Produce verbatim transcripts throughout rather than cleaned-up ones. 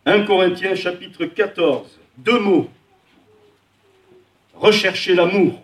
un Corinthiens chapitre quatorze, deux mots. Rechercher l'amour.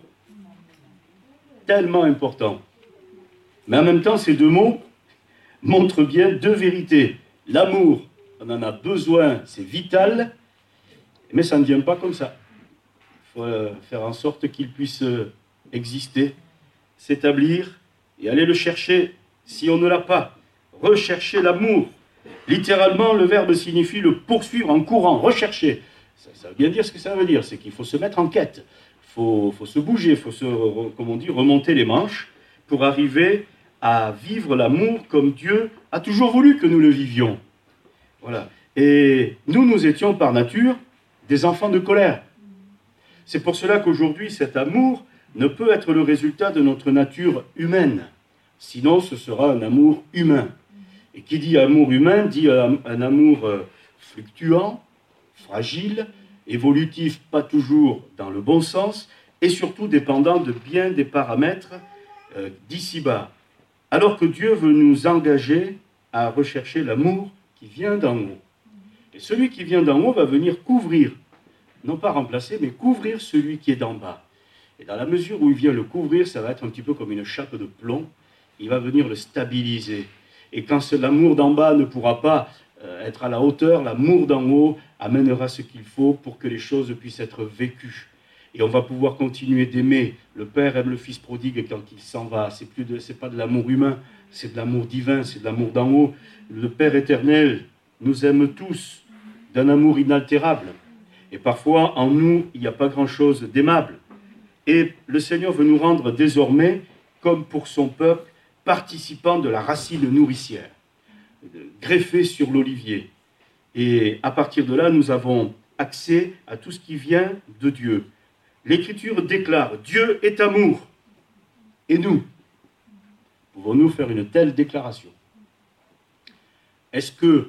Tellement important. Mais en même temps, ces deux mots montrent bien deux vérités. L'amour, on en a besoin, c'est vital, mais ça ne vient pas comme ça. Il faut faire en sorte qu'il puisse exister, s'établir et aller le chercher si on ne l'a pas. Rechercher l'amour. Littéralement, le verbe signifie le poursuivre en courant, rechercher. Ça, ça veut bien dire ce que ça veut dire, c'est qu'il faut se mettre en quête, il faut, faut se bouger, il faut se, comme on dit, remonter les manches pour arriver à vivre l'amour comme Dieu a toujours voulu que nous le vivions. Voilà. Et nous, nous étions par nature des enfants de colère. C'est pour cela qu'aujourd'hui, cet amour ne peut être le résultat de notre nature humaine. Sinon, ce sera un amour humain. Et qui dit amour humain, dit un, un amour euh, fluctuant, fragile, évolutif, pas toujours dans le bon sens, et surtout dépendant de bien des paramètres euh, d'ici-bas. Alors que Dieu veut nous engager à rechercher l'amour qui vient d'en haut. Et celui qui vient d'en haut va venir couvrir, non pas remplacer, mais couvrir celui qui est d'en bas. Et dans la mesure où il vient le couvrir, ça va être un petit peu comme une chape de plomb, il va venir le stabiliser. Et quand l'amour d'en bas ne pourra pas euh, être à la hauteur, l'amour d'en haut amènera ce qu'il faut pour que les choses puissent être vécues. Et on va pouvoir continuer d'aimer. Le Père aime le Fils prodigue quand il s'en va. Ce n'est pas de l'amour humain, c'est de l'amour divin, c'est de l'amour d'en haut. Le Père éternel nous aime tous d'un amour inaltérable. Et parfois, en nous, il n'y a pas grand-chose d'aimable. Et le Seigneur veut nous rendre désormais, comme pour son peuple, participants de la racine nourricière, greffée sur l'olivier. Et à partir de là, nous avons accès à tout ce qui vient de Dieu. L'Écriture déclare « Dieu est amour ». Et nous, pouvons-nous faire une telle déclaration? Est-ce que,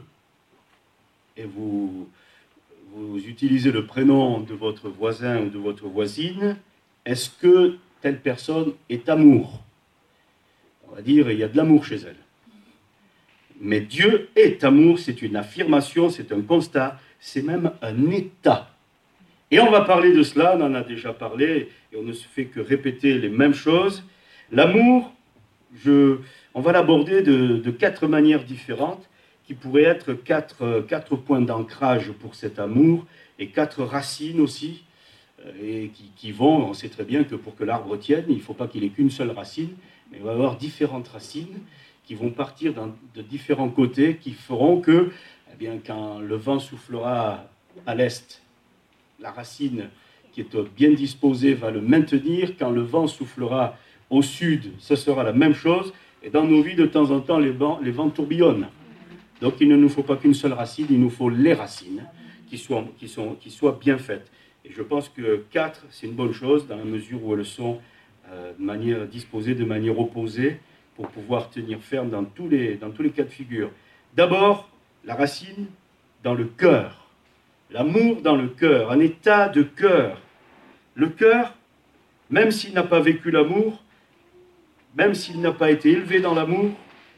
et vous, vous utilisez le prénom de votre voisin ou de votre voisine, est-ce que telle personne est amour? On va dire, il y a de l'amour chez elle. Mais Dieu est amour, c'est une affirmation, c'est un constat, c'est même un état. Et on va parler de cela, on en a déjà parlé, et on ne se fait que répéter les mêmes choses. L'amour, je, on va l'aborder de, de quatre manières différentes, qui pourraient être quatre, quatre points d'ancrage pour cet amour, et quatre racines aussi, et qui, qui vont, on sait très bien que pour que l'arbre tienne, il ne faut pas qu'il ait qu'une seule racine, mais il va y avoir différentes racines qui vont partir de différents côtés, qui feront que, eh bien, quand le vent soufflera à l'est, la racine qui est bien disposée va le maintenir. Quand le vent soufflera au sud, ce sera la même chose. Et dans nos vies, de temps en temps, les vents, les vents tourbillonnent. Donc il ne nous faut pas qu'une seule racine, il nous faut les racines qui soient, qui sont, qui soient bien faites. Et je pense que quatre, c'est une bonne chose, dans la mesure où elles sont euh, de manière, disposées de manière opposée, pour pouvoir tenir ferme dans tous les, dans tous les cas de figure. D'abord, la racine dans le cœur. L'amour dans le cœur, un état de cœur. Le cœur, même s'il n'a pas vécu l'amour, même s'il n'a pas été élevé dans l'amour,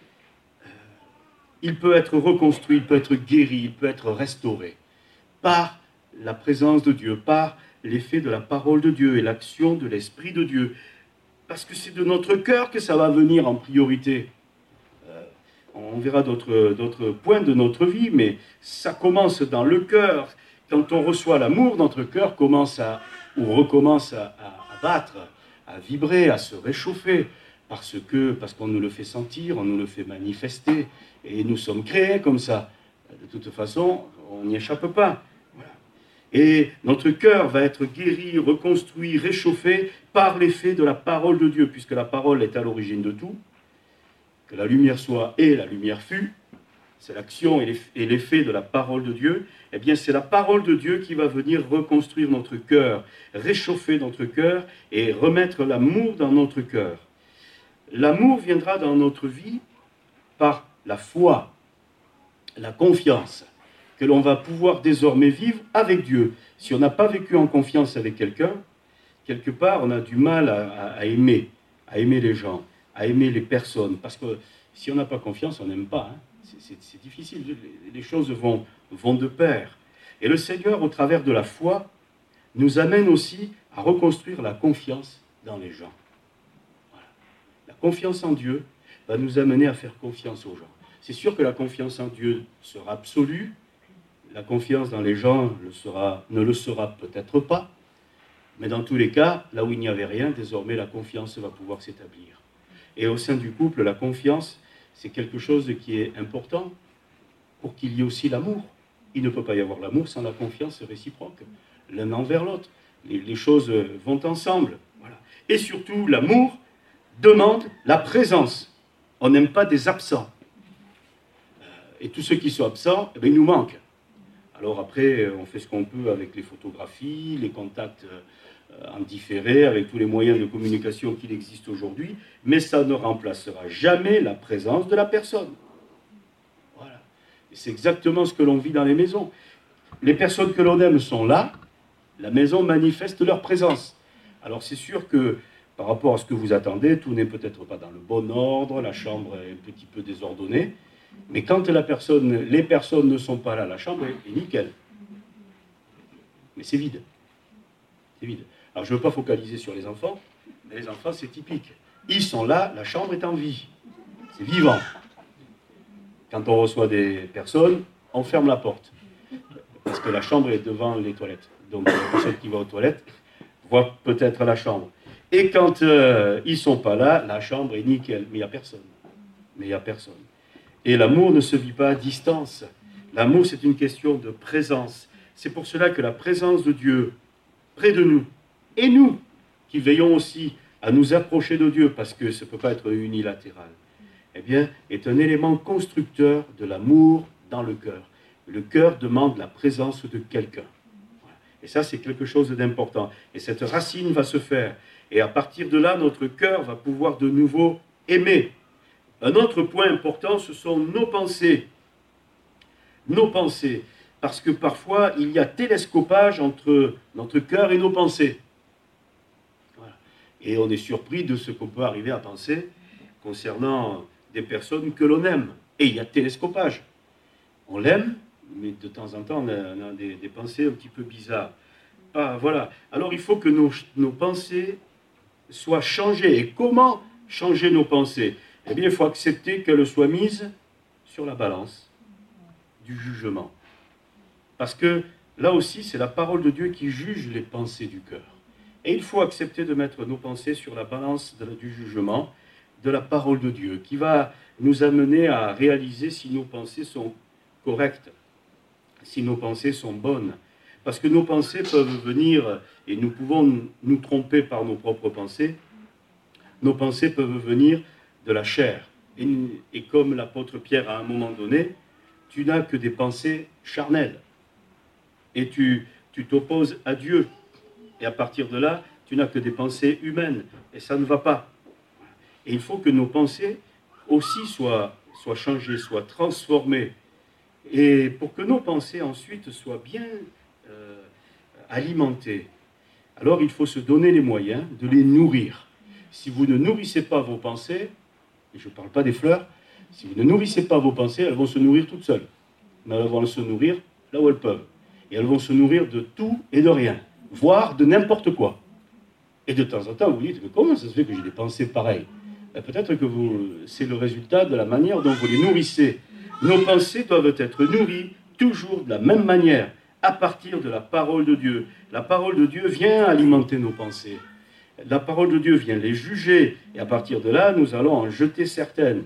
il peut être reconstruit, il peut être guéri, il peut être restauré par la présence de Dieu, par l'effet de la parole de Dieu et l'action de l'Esprit de Dieu. Parce que c'est de notre cœur que ça va venir en priorité. Euh, on verra d'autres d'autres points de notre vie, mais ça commence dans le cœur. Quand on reçoit l'amour, notre cœur commence à, ou recommence à, à, à battre, à vibrer, à se réchauffer, parce que parce qu'on nous le fait sentir, on nous le fait manifester, et nous sommes créés comme ça. De toute façon, on n'y échappe pas. Et notre cœur va être guéri, reconstruit, réchauffé par l'effet de la parole de Dieu, puisque la parole est à l'origine de tout. Que la lumière soit et la lumière fut, c'est l'action et l'effet de la parole de Dieu. Eh bien, c'est la parole de Dieu qui va venir reconstruire notre cœur, réchauffer notre cœur et remettre l'amour dans notre cœur. L'amour viendra dans notre vie par la foi, la confiance, que l'on va pouvoir désormais vivre avec Dieu. Si on n'a pas vécu en confiance avec quelqu'un, quelque part, on a du mal à, à, à aimer, à aimer les gens, à aimer les personnes. Parce que si on n'a pas confiance, on n'aime pas. Hein. c'est difficile, les choses vont, vont de pair. Et le Seigneur, au travers de la foi, nous amène aussi à reconstruire la confiance dans les gens. Voilà. La confiance en Dieu va nous amener à faire confiance aux gens. C'est sûr que la confiance en Dieu sera absolue, la confiance dans les gens le sera, ne le sera peut-être pas, mais dans tous les cas, là où il n'y avait rien, désormais la confiance va pouvoir s'établir. Et au sein du couple, la confiance, c'est quelque chose qui est important pour qu'il y ait aussi l'amour. Il ne peut pas y avoir l'amour sans la confiance réciproque, l'un envers l'autre. Les, les choses vont ensemble. Voilà. Et surtout, l'amour demande la présence. On n'aime pas des absents. Et tous ceux qui sont absents, eh bien, ils nous manquent. Alors après, on fait ce qu'on peut avec les photographies, les contacts en différé, avec tous les moyens de communication qu'il existe aujourd'hui, mais ça ne remplacera jamais la présence de la personne. Voilà. Et c'est exactement ce que l'on vit dans les maisons. Les personnes que l'on aime sont là, la maison manifeste leur présence. Alors c'est sûr que par rapport à ce que vous attendez, tout n'est peut-être pas dans le bon ordre, la chambre est un petit peu désordonnée, mais quand la personne, les personnes ne sont pas là, la chambre est, est nickel. Mais c'est vide. C'est vide. Alors je ne veux pas focaliser sur les enfants, mais les enfants c'est typique. Ils sont là, la chambre est en vie. C'est vivant. Quand on reçoit des personnes, on ferme la porte. Parce que la chambre est devant les toilettes. Donc la personne qui va aux toilettes voit peut-être la chambre. Et quand euh, ils ne sont pas là, la chambre est nickel. Mais il n'y a personne. Mais il n'y a personne. Et l'amour ne se vit pas à distance. L'amour, c'est une question de présence. C'est pour cela que la présence de Dieu près de nous, et nous, qui veillons aussi à nous approcher de Dieu, parce que ça ne peut pas être unilatéral, eh bien, est un élément constructeur de l'amour dans le cœur. Le cœur demande la présence de quelqu'un. Et ça, c'est quelque chose d'important. Et cette racine va se faire. Et à partir de là, notre cœur va pouvoir de nouveau aimer. Un autre point important, ce sont nos pensées. Nos pensées. Parce que parfois, il y a télescopage entre notre cœur et nos pensées. Voilà. Et on est surpris de ce qu'on peut arriver à penser concernant des personnes que l'on aime. Et il y a télescopage. On l'aime, mais de temps en temps, on a, on a des, des pensées un petit peu bizarres. Ah, voilà. Alors, il faut que nos, nos pensées soient changées. Et comment changer nos pensées? Eh bien, il faut accepter qu'elles soient mises sur la balance du jugement. Parce que là aussi, c'est la parole de Dieu qui juge les pensées du cœur. Et il faut accepter de mettre nos pensées sur la balance de, du jugement de la parole de Dieu, qui va nous amener à réaliser si nos pensées sont correctes, si nos pensées sont bonnes. Parce que nos pensées peuvent venir, et nous pouvons nous tromper par nos propres pensées, nos pensées peuvent venir de la chair. Et, et comme l'apôtre Pierre, à un moment donné, tu n'as que des pensées charnelles. Et tu tu t'opposes à Dieu. Et à partir de là, tu n'as que des pensées humaines. Et ça ne va pas. Et il faut que nos pensées aussi soient, soient changées, soient transformées. Et pour que nos pensées ensuite soient bien euh, alimentées, alors il faut se donner les moyens de les nourrir. Si vous ne nourrissez pas vos pensées, et je ne parle pas des fleurs, si vous ne nourrissez pas vos pensées, elles vont se nourrir toutes seules. Mais elles vont se nourrir là où elles peuvent. Et elles vont se nourrir de tout et de rien, voire de n'importe quoi. Et de temps en temps, vous dites, mais comment ça se fait que j'ai des pensées pareilles? Ben, peut-être que vous, c'est le résultat de la manière dont vous les nourrissez. Nos pensées doivent être nourries toujours de la même manière, à partir de la parole de Dieu. La parole de Dieu vient alimenter nos pensées. La parole de Dieu vient les juger, et à partir de là, nous allons en jeter certaines.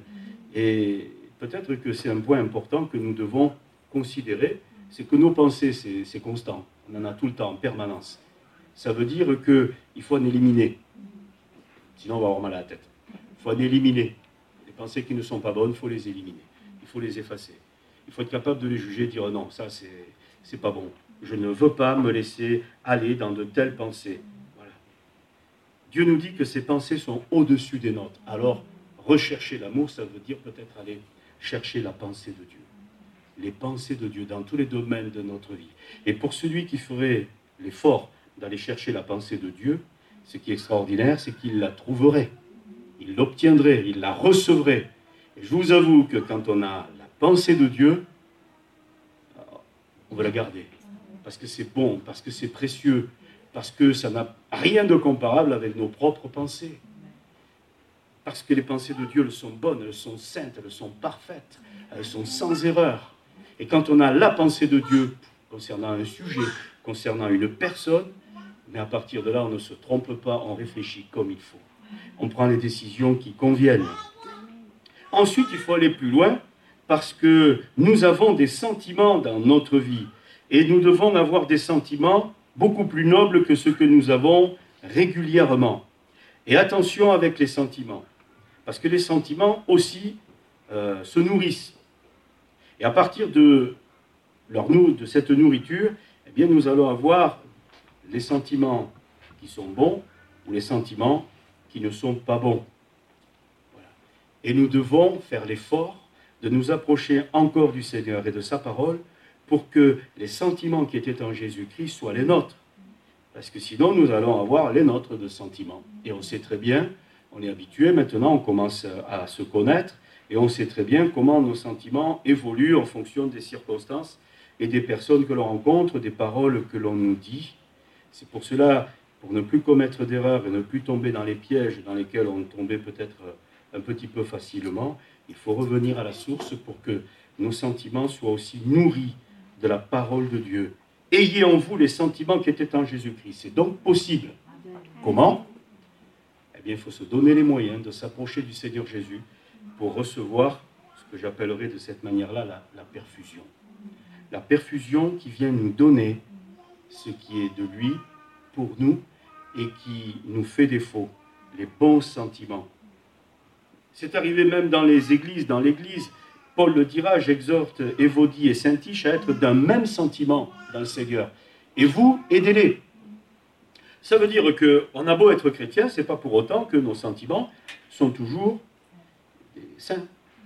Et peut-être que c'est un point important que nous devons considérer, c'est que nos pensées, c'est constant. On en a tout le temps, en permanence. Ça veut dire qu'il faut en éliminer. Sinon, on va avoir mal à la tête. Il faut en éliminer. Les pensées qui ne sont pas bonnes, il faut les éliminer. Il faut les effacer. Il faut être capable de les juger, dire non, ça, c'est pas bon. Je ne veux pas me laisser aller dans de telles pensées. Voilà. Dieu nous dit que ces pensées sont au-dessus des nôtres. Alors, rechercher l'amour, ça veut dire peut-être aller chercher la pensée de Dieu. Les pensées de Dieu dans tous les domaines de notre vie. Et pour celui qui ferait l'effort d'aller chercher la pensée de Dieu, ce qui est extraordinaire, c'est qu'il la trouverait, il l'obtiendrait, il la recevrait. Et je vous avoue que quand on a la pensée de Dieu, on veut la garder. Parce que c'est bon, parce que c'est précieux, parce que ça n'a rien de comparable avec nos propres pensées. Parce que les pensées de Dieu, elles sont bonnes, elles sont saintes, elles sont parfaites, elles sont sans erreur. Et quand on a la pensée de Dieu concernant un sujet, concernant une personne, mais à partir de là, on ne se trompe pas, on réfléchit comme il faut. On prend les décisions qui conviennent. Ensuite, il faut aller plus loin, parce que nous avons des sentiments dans notre vie. Et nous devons avoir des sentiments beaucoup plus nobles que ceux que nous avons régulièrement. Et attention avec les sentiments, parce que les sentiments aussi euh, se nourrissent. Et à partir de, leur, de cette nourriture, eh bien, nous allons avoir les sentiments qui sont bons ou les sentiments qui ne sont pas bons. Voilà. Et nous devons faire l'effort de nous approcher encore du Seigneur et de sa parole pour que les sentiments qui étaient en Jésus-Christ soient les nôtres. Parce que sinon, nous allons avoir les nôtres de sentiments. Et on sait très bien, on est habitué maintenant, on commence à se connaître, et on sait très bien comment nos sentiments évoluent en fonction des circonstances et des personnes que l'on rencontre, des paroles que l'on nous dit. C'est pour cela, pour ne plus commettre d'erreurs et ne plus tomber dans les pièges dans lesquels on tombait peut-être un petit peu facilement, il faut revenir à la source pour que nos sentiments soient aussi nourris de la parole de Dieu. Ayez en vous les sentiments qui étaient en Jésus-Christ. C'est donc possible. Comment? Eh bien, il faut se donner les moyens de s'approcher du Seigneur Jésus pour recevoir ce que j'appellerais de cette manière-là la, la perfusion. La perfusion qui vient nous donner ce qui est de lui pour nous et qui nous fait défaut, les bons sentiments. C'est arrivé même dans les églises, dans l'église. Paul le dira, j'exhorte Évodie et Syntyche à être d'un même sentiment dans le Seigneur. Et vous, aidez-les. Ça veut dire qu'on a beau être chrétien, ce n'est pas pour autant que nos sentiments sont toujours sains,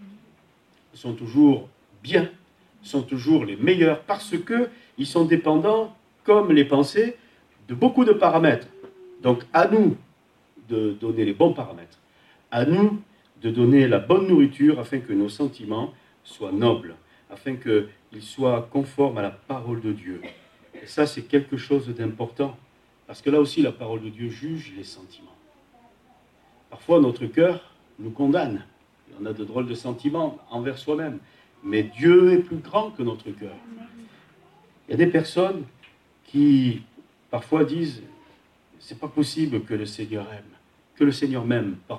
sont toujours bien, sont toujours les meilleurs, parce qu'ils sont dépendants, comme les pensées, de beaucoup de paramètres. Donc à nous de donner les bons paramètres, à nous de donner la bonne nourriture afin que nos sentiments soient nobles, afin qu'ils soient conformes à la parole de Dieu. Et ça, c'est quelque chose d'important, parce que là aussi, la parole de Dieu juge les sentiments. Parfois, notre cœur nous condamne. On a de drôles de sentiments envers soi-même. Mais Dieu est plus grand que notre cœur. Il y a des personnes qui, parfois, disent « c'est pas possible que le Seigneur aime, que le Seigneur m'aime, pardon. »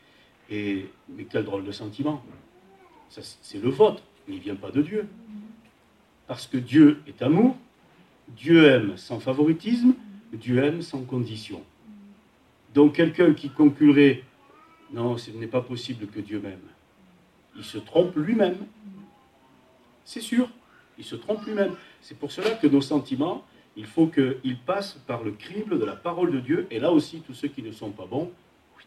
Et, mais quel drôle de sentiment. Ça, c'est le vôtre, mais il ne vient pas de Dieu. Parce que Dieu est amour, Dieu aime sans favoritisme, Dieu aime sans condition. Donc quelqu'un qui conclurait « non, ce n'est pas possible que Dieu m'aime », il se trompe lui-même. C'est sûr, il se trompe lui-même. C'est pour cela que nos sentiments, il faut qu'ils passent par le crible de la parole de Dieu, et là aussi, tous ceux qui ne sont pas bons,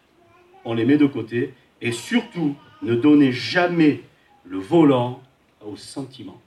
on les met de côté, et surtout, ne donnez jamais le volant aux sentiments.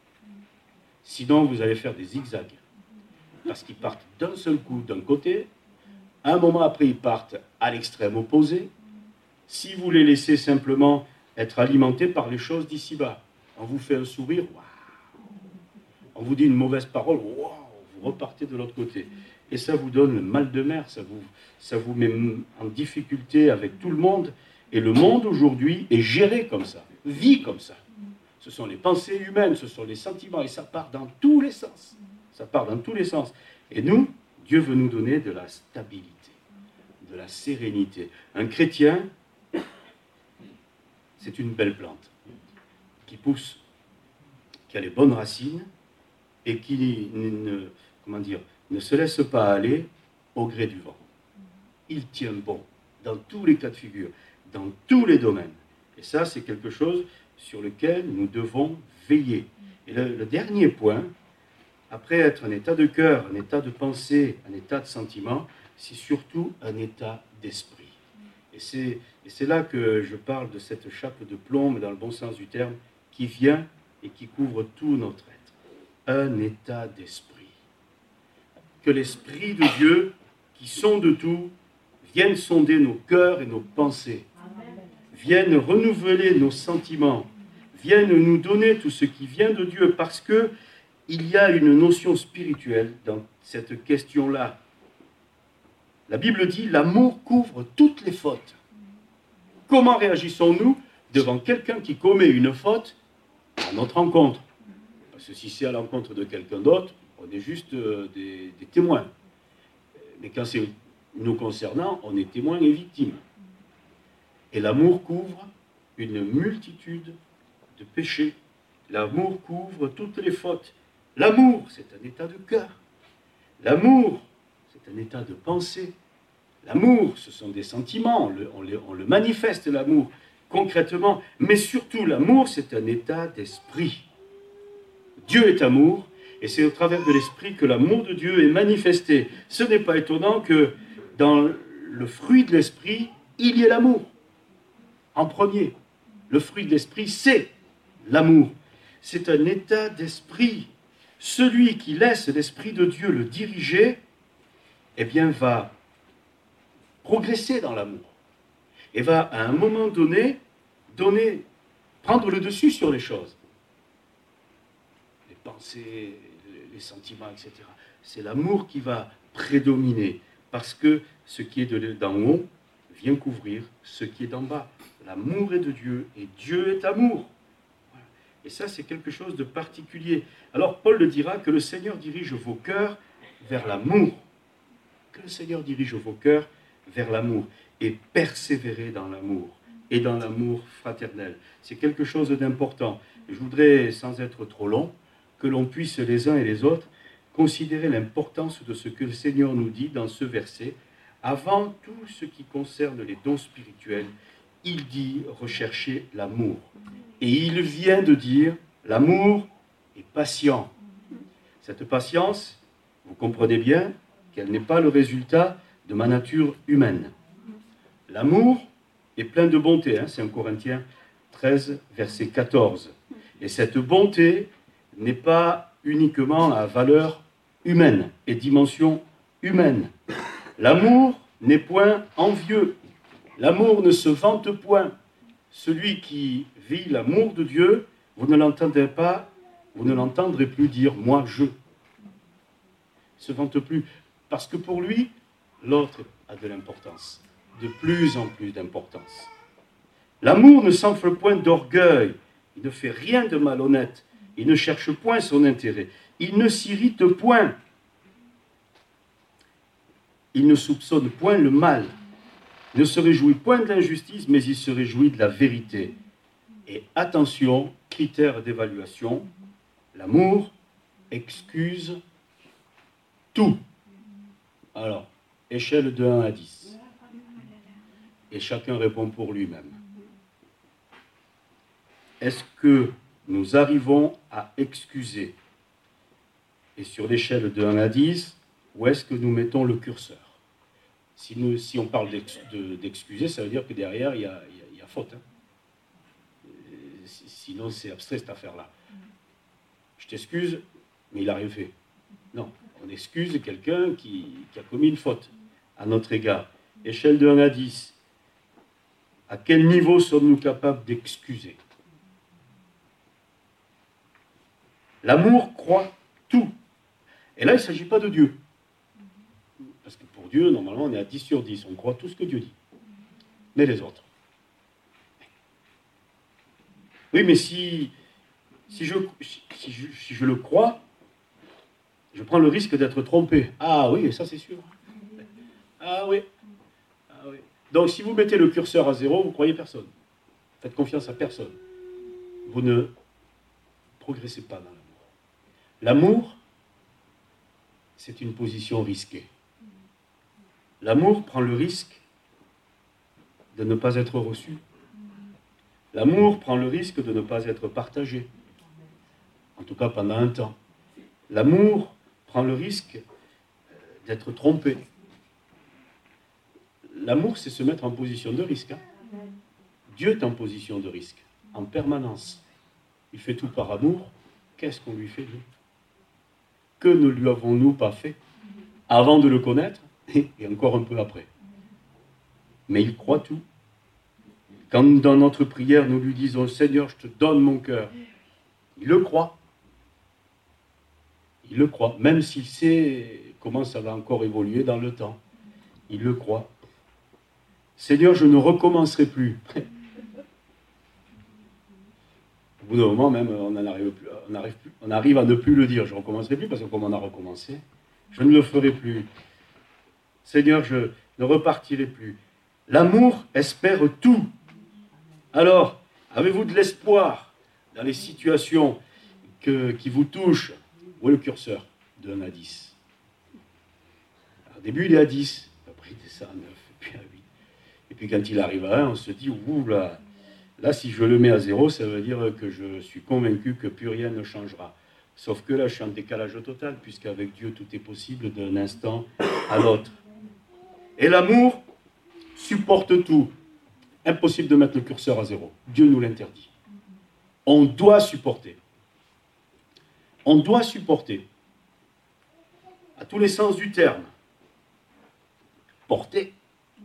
Sinon, vous allez faire des zigzags. Parce qu'ils partent d'un seul coup d'un côté, un moment après, ils partent à l'extrême opposé. Si vous les laissez simplement être alimentés par les choses d'ici-bas, on vous fait un sourire, waouh. On vous dit une mauvaise parole, waouh, vous repartez de l'autre côté. Et ça vous donne le mal de mer, ça vous, ça vous met en difficulté avec tout le monde. Et le monde aujourd'hui est géré comme ça, vit comme ça. Ce sont les pensées humaines, ce sont les sentiments, et ça part dans tous les sens. Ça part dans tous les sens. Et nous, Dieu veut nous donner de la stabilité, de la sérénité. Un chrétien, c'est une belle plante qui pousse, qui a les bonnes racines et qui ne, comment dire, ne se laisse pas aller au gré du vent. Il tient bon dans tous les cas de figure, dans tous les domaines. Et ça, c'est quelque chose sur lequel nous devons veiller. Et le, le dernier point, après être un état de cœur, un état de pensée, un état de sentiment, c'est surtout un état d'esprit. Et c'est, et c'est là que je parle de cette chape de plomb, dans le bon sens du terme, qui vient et qui couvre tout notre être. Un état d'esprit. Que l'Esprit de Dieu, qui sonde tout, vienne sonder nos cœurs et nos pensées, vienne renouveler nos sentiments, viennent nous donner tout ce qui vient de Dieu, parce que il y a une notion spirituelle dans cette question-là. La Bible dit, l'amour couvre toutes les fautes. Comment réagissons-nous devant quelqu'un qui commet une faute à notre encontre? Parce que si c'est à l'encontre de quelqu'un d'autre, on est juste des, des témoins. Mais quand c'est nous concernant, on est témoins et victimes. Et l'amour couvre une multitude de péchés. L'amour couvre toutes les fautes. L'amour, c'est un état de cœur. L'amour, c'est un état de pensée. L'amour, ce sont des sentiments, on le, on le, on le manifeste, l'amour, concrètement. Mais surtout, l'amour, c'est un état d'esprit. Dieu est amour, et c'est au travers de l'esprit que l'amour de Dieu est manifesté. Ce n'est pas étonnant que dans le fruit de l'esprit, il y ait l'amour. En premier, le fruit de l'esprit, c'est l'amour. C'est un état d'esprit. Celui qui laisse l'esprit de Dieu le diriger, eh bien, va progresser dans l'amour. Et va, à un moment donné, donner, prendre le dessus sur les choses. Les pensées, les sentiments, et cetera. C'est l'amour qui va prédominer, parce que ce qui est d'en haut vient couvrir ce qui est d'en bas. L'amour est de Dieu, et Dieu est amour. Et ça, c'est quelque chose de particulier. Alors, Paul le dira, que le Seigneur dirige vos cœurs vers l'amour. Que le Seigneur dirige vos cœurs vers l'amour. Et persévérer dans l'amour. Et dans l'amour fraternel. C'est quelque chose d'important. Je voudrais, sans être trop long, que l'on puisse les uns et les autres considérer l'importance de ce que le Seigneur nous dit dans ce verset. Avant tout ce qui concerne les dons spirituels, il dit rechercher l'amour. Et il vient de dire, l'amour est patient. Cette patience, vous comprenez bien qu'elle n'est pas le résultat de ma nature humaine. L'amour est plein de bonté, hein, c'est en Corinthiens treize, verset quatorze. Et cette bonté n'est pas uniquement à valeur humaine et dimension humaine. L'amour n'est point envieux. L'amour ne se vante point. Celui qui vit l'amour de Dieu, vous ne l'entendrez pas, vous ne l'entendrez plus dire « moi, je ». Il ne se vante plus. Parce que pour lui, l'autre a de l'importance. De plus en plus d'importance. L'amour ne s'enfle point d'orgueil. Il ne fait rien de malhonnête. Il ne cherche point son intérêt. Il ne s'irrite point. Il ne soupçonne point le mal. Il ne se réjouit point de l'injustice, mais il se réjouit de la vérité. Et attention, critère d'évaluation, l'amour excuse tout. Alors, échelle de un à dix. Et chacun répond pour lui-même. Est-ce que nous arrivons à excuser? Et sur l'échelle de un à dix, où est-ce que nous mettons le curseur? Si, nous, si on parle d'excuser, ça veut dire que derrière, il y a, il y a, il y a faute. Hein. Sinon, c'est abstrait cette affaire-là. Je t'excuse, mais il n'a rien fait. Non, on excuse quelqu'un qui, qui a commis une faute à notre égard. Échelle de un à dix. À quel niveau sommes-nous capables d'excuser? L'amour croit tout. Et là, il ne s'agit pas de Dieu. Parce que pour Dieu, normalement, on est à dix sur dix. On croit tout ce que Dieu dit. Mais les autres. Oui, mais si, si, je, si, je, si je le crois, je prends le risque d'être trompé. Ah oui, ça c'est sûr. Ah oui. Ah oui. Donc si vous mettez le curseur à zéro, vous ne croyez personne. Faites confiance à personne. Vous ne progressez pas dans l'amour. L'amour, c'est une position risquée. L'amour prend le risque de ne pas être reçu. L'amour prend le risque de ne pas être partagé. En tout cas, pendant un temps. L'amour prend le risque d'être trompé. L'amour, c'est se mettre en position de risque. Hein. Dieu est en position de risque, en permanence. Il fait tout par amour. Qu'est-ce qu'on lui fait, nous? Que ne lui avons-nous pas fait avant de le connaître et encore un peu après? Mais il croit tout. Quand dans notre prière, nous lui disons « Seigneur, je te donne mon cœur », il le croit. Il le croit, même s'il sait comment ça va encore évoluer dans le temps. Il le croit. « Seigneur, je ne recommencerai plus. » Au bout d'un moment, même, on, en arrive plus, on, arrive plus, on arrive à ne plus le dire. Je ne recommencerai plus, parce que comme on a recommencé, je ne le ferai plus. Seigneur, je ne repartirai plus. L'amour espère tout. Alors, avez-vous de l'espoir dans les situations que, qui vous touchent? Où est le curseur? De un à dix. Alors, au début, il est à dix. Après, il descend à neuf, et puis à huit. Et puis, quand il arrive à un, on se dit, ouh là, là, si je le mets à zéro, ça veut dire que je suis convaincu que plus rien ne changera. Sauf que là, je suis en décalage total, puisqu'avec Dieu, tout est possible d'un instant à l'autre. Et l'amour supporte tout. Impossible de mettre le curseur à zéro. Dieu nous l'interdit. On doit supporter. On doit supporter. À tous les sens du terme. Porter.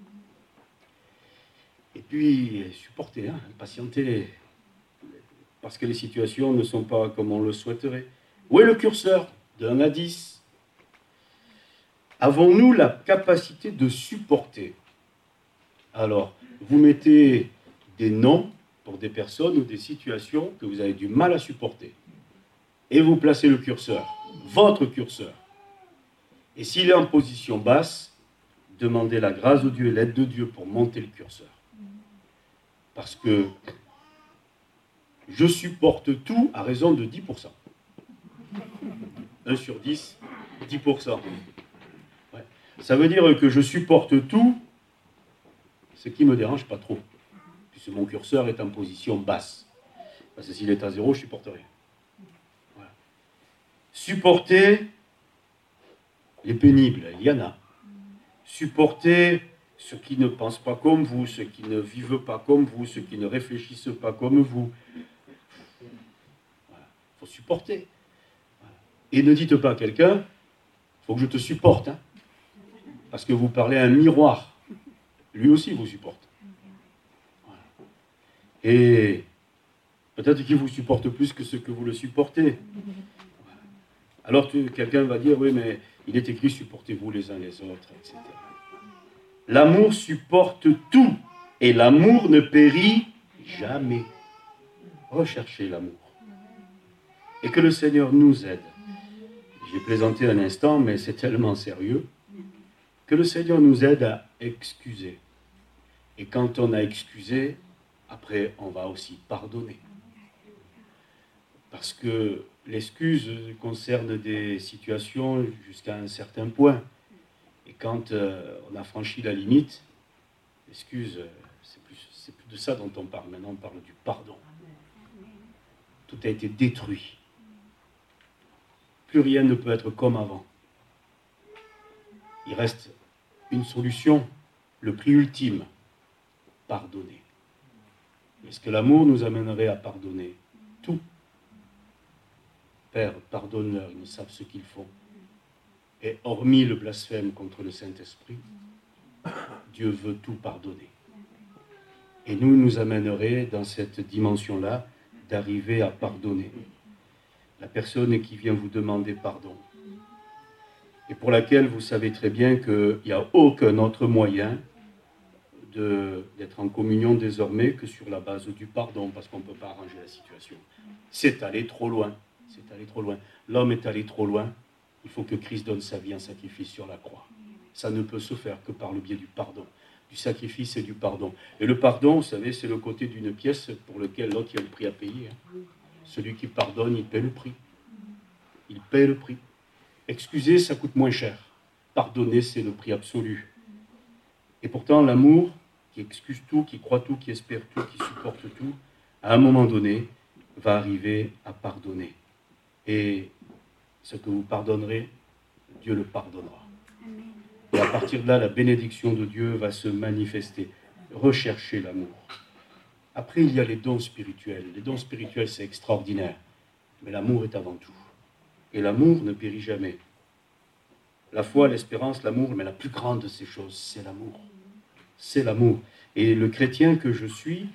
Et puis, supporter, hein, patienter. Parce que les situations ne sont pas comme on le souhaiterait. Où est le curseur? De un à dix. Avons-nous la capacité de supporter? Alors, vous mettez des noms pour des personnes ou des situations que vous avez du mal à supporter. Et vous placez le curseur, votre curseur. Et s'il est en position basse, demandez la grâce de Dieu et l'aide de Dieu pour monter le curseur. Parce que je supporte tout à raison de dix pour cent. un sur dix, dix pour cent. Ouais. Ça veut dire que je supporte tout, ce qui ne me dérange pas trop, puisque mon curseur est en position basse. Parce que s'il est à zéro, je ne supporte rien. Voilà. Supporter les pénibles, il y en a. Supporter ceux qui ne pensent pas comme vous, ceux qui ne vivent pas comme vous, ceux qui ne réfléchissent pas comme vous. Voilà. Il faut supporter. Voilà. Et ne dites pas à quelqu'un, il faut que je te supporte, hein, parce que vous parlez à un miroir. Lui aussi vous supporte. Voilà. Et peut-être qu'il vous supporte plus que ce que vous le supportez. Voilà. Alors quelqu'un va dire, oui, mais il est écrit, supportez-vous les uns les autres, et cetera. L'amour supporte tout, et l'amour ne périt jamais. Recherchez l'amour. Et que le Seigneur nous aide. J'ai plaisanté un instant, mais c'est tellement sérieux. Que le Seigneur nous aide à excuser. Et quand on a excusé, après, on va aussi pardonner. Parce que l'excuse concerne des situations jusqu'à un certain point. Et quand euh, on a franchi la limite, l'excuse, c'est plus, c'est plus de ça dont on parle. Maintenant, on parle du pardon. Tout a été détruit. Plus rien ne peut être comme avant. Il reste une solution, le prix ultime, pardonner. Est-ce que l'amour nous amènerait à pardonner tout? Père, pardonne-leur, ils ne savent ce qu'ils font. Et hormis le blasphème contre le Saint-Esprit, Dieu veut tout pardonner. Et nous, nous amènerait dans cette dimension-là d'arriver à pardonner la personne qui vient vous demander pardon. Et pour laquelle vous savez très bien qu'il n'y a aucun autre moyen de, d'être en communion désormais que sur la base du pardon, parce qu'on ne peut pas arranger la situation. C'est allé trop loin. C'est allé trop loin. L'homme est allé trop loin. Il faut que Christ donne sa vie en sacrifice sur la croix. Ça ne peut se faire que par le biais du pardon, du sacrifice et du pardon. Et le pardon, vous savez, c'est le côté d'une pièce pour lequel l'autre, il y a le prix à payer. Hein. Celui qui pardonne, il paie le prix. Il paie le prix. Excuser, ça coûte moins cher. Pardonner, c'est le prix absolu. Et pourtant, l'amour, qui excuse tout, qui croit tout, qui espère tout, qui supporte tout, à un moment donné, va arriver à pardonner. Et ce que vous pardonnerez, Dieu le pardonnera. Et à partir de là, la bénédiction de Dieu va se manifester. Recherchez l'amour. Après, il y a les dons spirituels. Les dons spirituels, c'est extraordinaire. Mais l'amour est avant tout. Et l'amour ne périt jamais. La foi, l'espérance, l'amour, mais la plus grande de ces choses, c'est l'amour. C'est l'amour. Et le chrétien que je suis,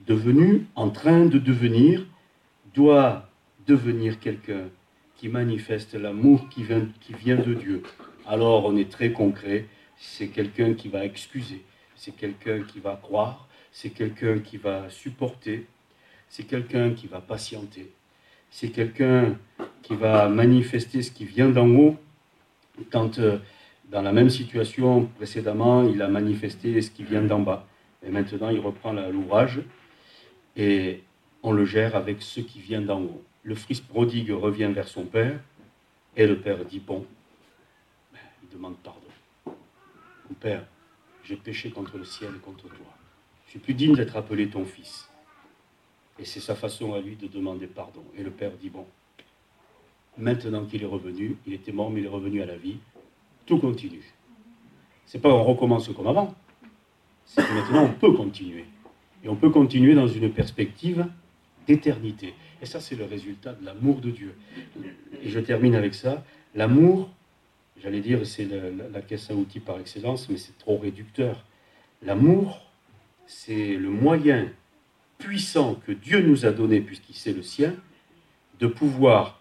devenu, en train de devenir, doit devenir quelqu'un qui manifeste l'amour qui vient, qui vient de Dieu. Alors on est très concret, c'est quelqu'un qui va excuser, c'est quelqu'un qui va croire, c'est quelqu'un qui va supporter, c'est quelqu'un qui va patienter, c'est quelqu'un qui va manifester ce qui vient d'en haut, quand euh, dans la même situation précédemment, il a manifesté ce qui vient d'en bas. Et maintenant, il reprend l'ouvrage et on le gère avec ce qui vient d'en haut. Le fils prodigue revient vers son père et le père dit, bon, ben, il demande pardon. Mon père, j'ai péché contre le ciel et contre toi. Je suis plus digne d'être appelé ton fils. Et c'est sa façon à lui de demander pardon. Et le père dit, bon, maintenant qu'il est revenu, il était mort mais il est revenu à la vie, tout continue. C'est pas on recommence comme avant, c'est que maintenant on peut continuer. Et on peut continuer dans une perspective d'éternité. Et ça, c'est le résultat de l'amour de Dieu. Et je termine avec ça. L'amour, j'allais dire, c'est la, la, la caisse à outils par excellence, mais c'est trop réducteur. L'amour, c'est le moyen puissant que Dieu nous a donné, puisqu'il sait le sien, de pouvoir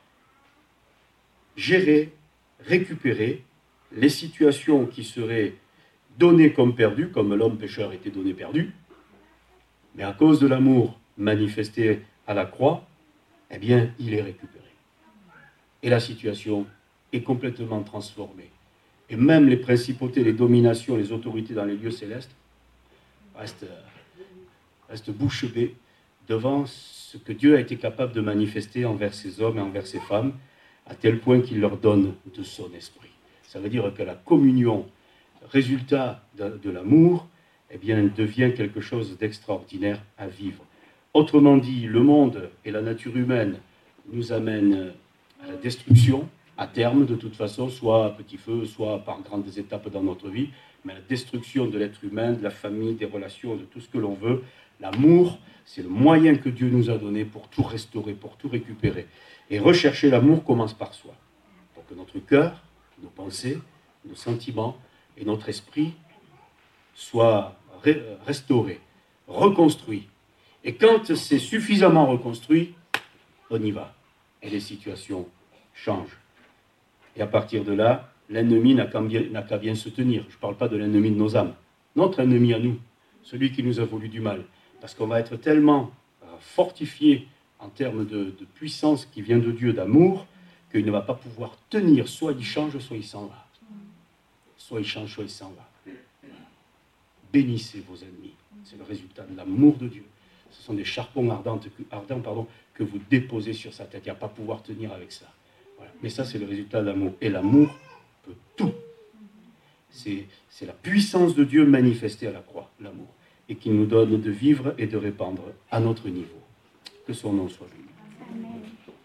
gérer, récupérer les situations qui seraient données comme perdues, comme l'homme pécheur était donné perdu, mais à cause de l'amour manifesté à la croix, eh bien, il est récupéré. Et la situation est complètement transformée. Et même les principautés, les dominations, les autorités dans les lieux célestes restent, restent bouche bée devant ce que Dieu a été capable de manifester envers ces hommes et envers ces femmes, à tel point qu'il leur donne de son esprit. Ça veut dire que la communion, résultat de, de l'amour, eh bien, devient quelque chose d'extraordinaire à vivre. Autrement dit, le monde et la nature humaine nous amènent à la destruction, à terme de toute façon, soit à petit feu, soit par grandes étapes dans notre vie, mais la destruction de l'être humain, de la famille, des relations, de tout ce que l'on veut. L'amour, c'est le moyen que Dieu nous a donné pour tout restaurer, pour tout récupérer. Et rechercher l'amour commence par soi, pour que notre cœur, nos pensées, nos sentiments et notre esprit soient restaurés, reconstruits. Et quand c'est suffisamment reconstruit, on y va. Et les situations changent. Et à partir de là, l'ennemi n'a qu'à bien, n'a qu'à bien se tenir. Je ne parle pas de l'ennemi de nos âmes. Notre ennemi à nous, celui qui nous a voulu du mal. Parce qu'on va être tellement fortifié en termes de, de puissance qui vient de Dieu, d'amour, qu'il ne va pas pouvoir tenir. Soit il change, soit il s'en va. Soit il change, soit il s'en va. Bénissez vos ennemis. C'est le résultat de l'amour de Dieu. Ce sont des charbons ardents, ardents pardon, que vous déposez sur sa tête. Il n'y a pas à pouvoir tenir avec ça. Voilà. Mais ça, c'est le résultat de l'amour. Et l'amour peut tout. C'est, c'est la puissance de Dieu manifestée à la croix, l'amour. Et qui nous donne de vivre et de répandre à notre niveau. Que son nom soit béni. Amen.